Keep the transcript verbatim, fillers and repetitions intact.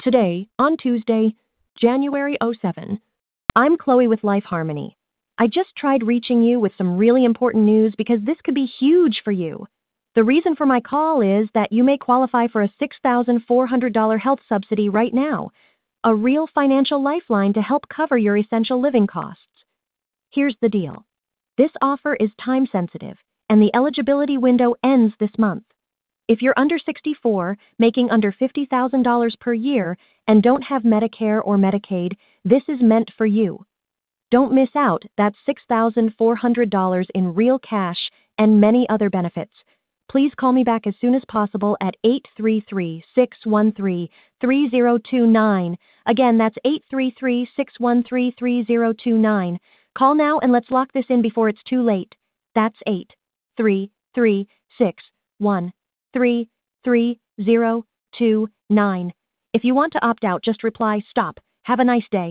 Today, on Tuesday, January seventh, I'm Chloe with Life Harmony. I just tried reaching you with some really important news because this could be huge for you. The reason for my call is that you may qualify for a six thousand four hundred dollars health subsidy right now, a real financial lifeline to help cover your essential living costs. Here's the deal. This offer is time sensitive, and the eligibility window ends this month. If you're under sixty-four, making under fifty thousand dollars per year, and don't have Medicare or Medicaid, this is meant for you. Don't miss out, that's six thousand four hundred dollars in real cash and many other benefits. Please call me back as soon as possible at eight three three, six one three, three zero two nine. Again, that's eight three three, six one three, three zero two nine. Call now and let's lock this in before it's too late. That's eight three three, six one three, three zero two nine. If you want to opt out, just reply, "Stop. Have a nice day."